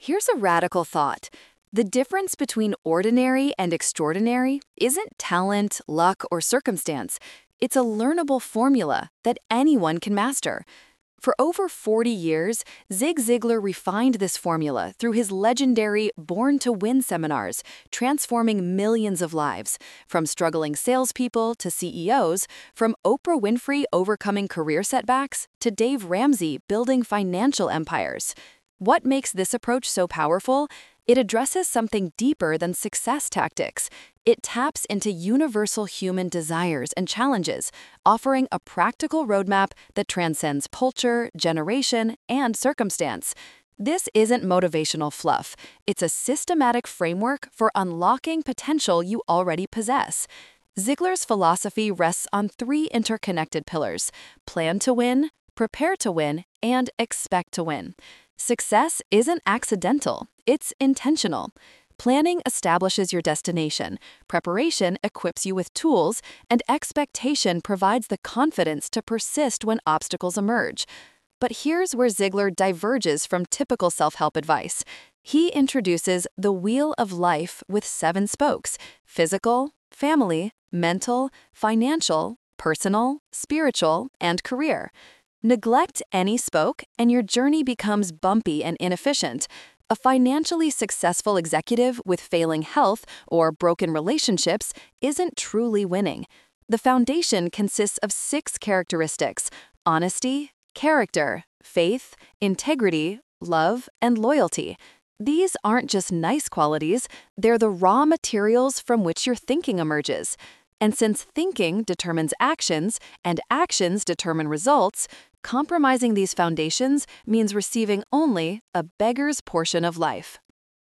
Here's a radical thought. The difference between ordinary and extraordinary isn't talent, luck, or circumstance. It's a learnable formula that anyone can master. For over 40 years, Zig Ziglar refined this formula through his legendary Born to Win seminars, transforming millions of lives, from struggling salespeople to CEOs, from Oprah Winfrey overcoming career setbacks to Dave Ramsey building financial empires. What makes this approach so powerful? It addresses something deeper than success tactics. It taps into universal human desires and challenges, offering a practical roadmap that transcends culture, generation, and circumstance. This isn't motivational fluff. It's a systematic framework for unlocking potential you already possess. Ziglar's philosophy rests on three interconnected pillars: plan to win, prepare to win, and expect to win. Success isn't accidental, it's intentional. Planning establishes your destination, preparation equips you with tools, and expectation provides the confidence to persist when obstacles emerge. But here's where Ziglar diverges from typical self-help advice. He introduces the wheel of life with 7 spokes: physical, family, mental, financial, personal, spiritual, and career. Neglect any spoke, and your journey becomes bumpy and inefficient. A financially successful executive with failing health or broken relationships isn't truly winning. The foundation consists of 6 characteristics: honesty, character, faith, integrity, love, and loyalty. These aren't just nice qualities, they're the raw materials from which your thinking emerges. And since thinking determines actions, and actions determine results, compromising these foundations means receiving only a beggar's portion of life.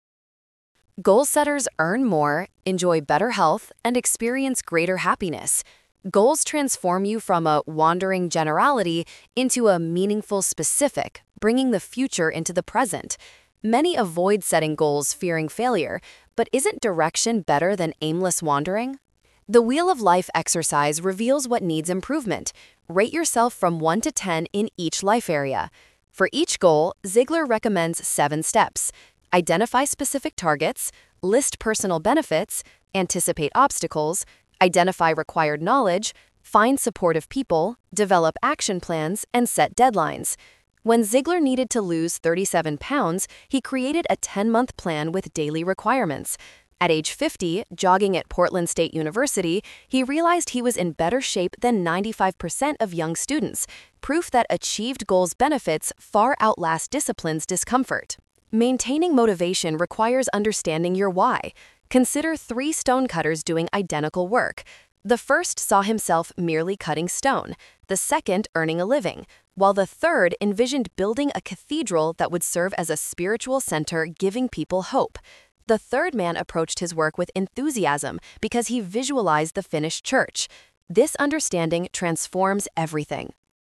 Goal setters earn more, enjoy better health, and experience greater happiness. Goals transform you from a wandering generality into a meaningful specific, bringing the future into the present. Many avoid setting goals fearing failure, but isn't direction better than aimless wandering? The Wheel of Life exercise reveals what needs improvement. Rate yourself from 1 to 10 in each life area. For each goal, Ziglar recommends 7 steps. Identify specific targets, list personal benefits, anticipate obstacles, identify required knowledge, find supportive people, develop action plans, and set deadlines. When Ziglar needed to lose 37 pounds, he created a 10-month plan with daily requirements. At age 50, jogging at Portland State University, he realized he was in better shape than 95% of young students, proof that achieved goals' benefits far outlast discipline's discomfort. Maintaining motivation requires understanding your why. Consider 3 stonecutters doing identical work. The first saw himself merely cutting stone, the second earning a living, while the third envisioned building a cathedral that would serve as a spiritual center giving people hope. The third man approached his work with enthusiasm because he visualized the finished church. This understanding transforms everything.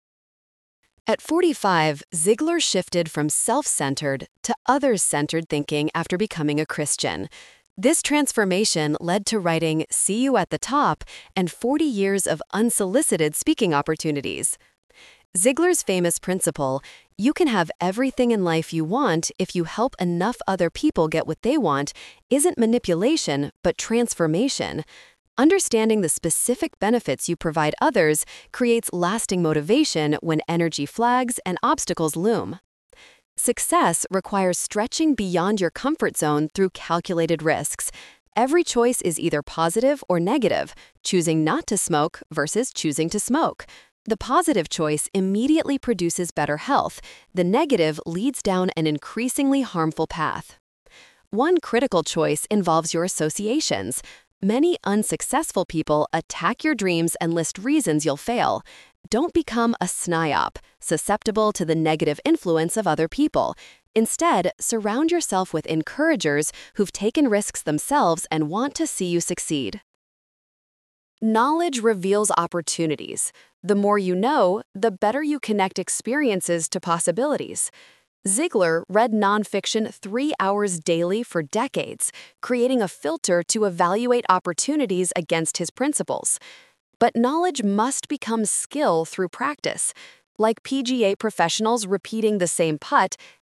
At 45, Ziglar shifted from self-centered to others-centered thinking after becoming a Christian. This transformation led to writing See You at the Top and 40 years of unsolicited speaking opportunities. Ziglar's famous principle, you can have everything in life you want if you help enough other people get what they want, isn't manipulation, but transformation. Understanding the specific benefits you provide others creates lasting motivation when energy flags and obstacles loom. Success requires stretching beyond your comfort zone through calculated risks. Every choice is either positive or negative, choosing not to smoke versus choosing to smoke. The positive choice immediately produces better health. The negative leads down an increasingly harmful path. One critical choice involves your associations. Many unsuccessful people attack your dreams and list reasons you'll fail. Don't become a SNIOP, susceptible to the negative influence of other people. Instead, surround yourself with encouragers who've taken risks themselves and want to see you succeed. Knowledge reveals opportunities. The more you know, the better you connect experiences to possibilities. Ziglar read nonfiction 3 hours daily for decades, creating a filter to evaluate opportunities against his principles. But knowledge must become skill through practice. Like PGA professionals repeating the same putt,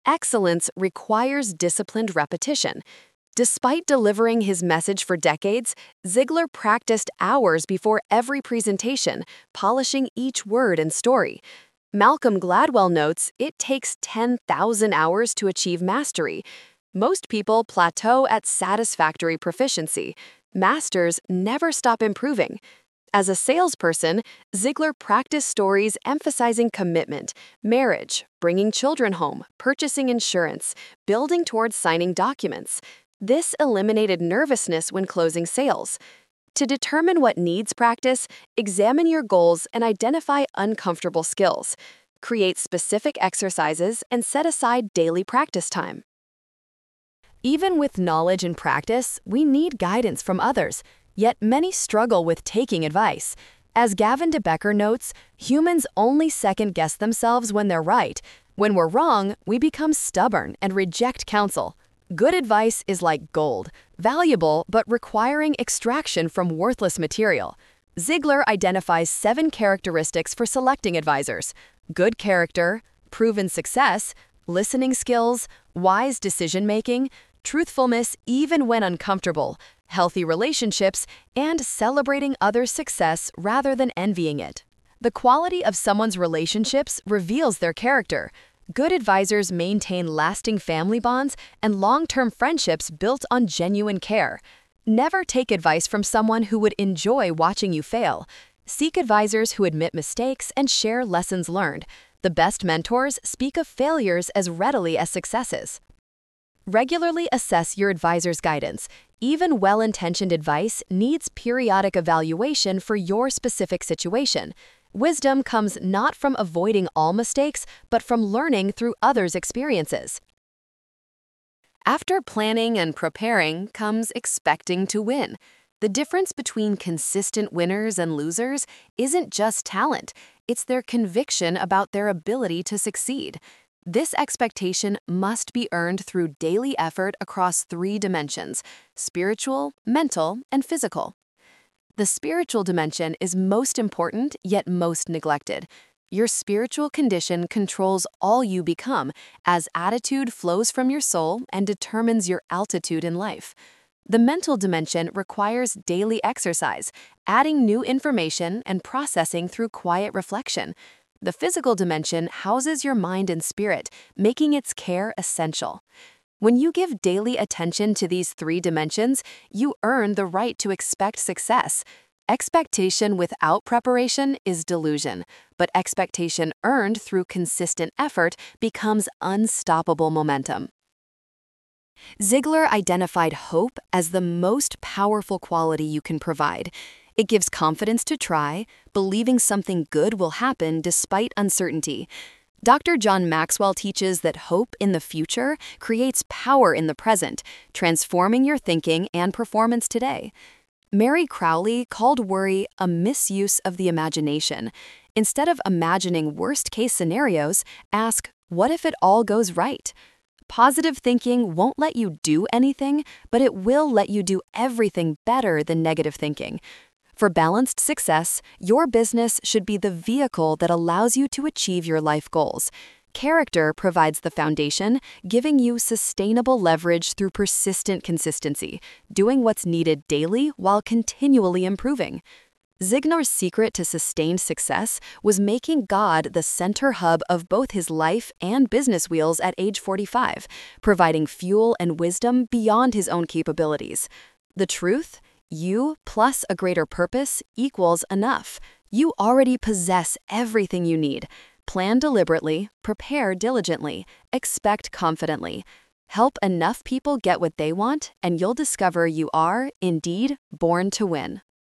excellence requires disciplined repetition. Despite delivering his message for decades, Ziegler practiced hours before every presentation, polishing each word and story. Malcolm Gladwell notes it takes 10,000 hours to achieve mastery. Most people plateau at satisfactory proficiency. Masters never stop improving. As a salesperson, Ziegler practiced stories emphasizing commitment, marriage, bringing children home, purchasing insurance, building towards signing documents. This eliminated nervousness when closing sales. To determine what needs practice, examine your goals and identify uncomfortable skills. Create specific exercises and set aside daily practice time. Even with knowledge and practice, we need guidance from others, yet many struggle with taking advice. As Gavin de Becker notes, humans only second-guess themselves when they're right. When we're wrong, we become stubborn and reject counsel. Good advice is like gold, valuable but requiring extraction from worthless material. Ziegler identifies 7 characteristics for selecting advisors: good character, proven success, listening skills, wise decision-making, truthfulness even when uncomfortable, healthy relationships, and celebrating others' success rather than envying it. The quality of someone's relationships reveals their character. Good advisors maintain lasting family bonds and long-term friendships built on genuine care. Never take advice from someone who would enjoy watching you fail. Seek advisors who admit mistakes and share lessons learned. The best mentors speak of failures as readily as successes. Regularly assess your advisor's guidance. Even well-intentioned advice needs periodic evaluation for your specific situation. Wisdom comes not from avoiding all mistakes, but from learning through others' experiences. After planning and preparing comes expecting to win. The difference between consistent winners and losers isn't just talent, it's their conviction about their ability to succeed. This expectation must be earned through daily effort across 3 dimensions: spiritual, mental, and physical. The spiritual dimension is most important, yet most neglected. Your spiritual condition controls all you become, as attitude flows from your soul and determines your altitude in life. The mental dimension requires daily exercise, adding new information and processing through quiet reflection. The physical dimension houses your mind and spirit, making its care essential. When you give daily attention to these 3 dimensions, you earn the right to expect success. Expectation without preparation is delusion, but expectation earned through consistent effort becomes unstoppable momentum. Ziegler identified hope as the most powerful quality you can provide. It gives confidence to try, believing something good will happen despite uncertainty. Dr. John Maxwell teaches that hope in the future creates power in the present, transforming your thinking and performance today. Mary Crowley called worry a misuse of the imagination. Instead of imagining worst-case scenarios, ask, what if it all goes right? Positive thinking won't let you do anything, but it will let you do everything better than negative thinking. For balanced success, your business should be the vehicle that allows you to achieve your life goals. Character provides the foundation, giving you sustainable leverage through persistent consistency, doing what's needed daily while continually improving. Ziegler's secret to sustained success was making God the center hub of both his life and business wheels at age 45, providing fuel and wisdom beyond his own capabilities. The truth? You plus a greater purpose equals enough. You already possess everything you need. Plan deliberately, prepare diligently, expect confidently. Help enough people get what they want, and you'll discover you are, indeed, born to win.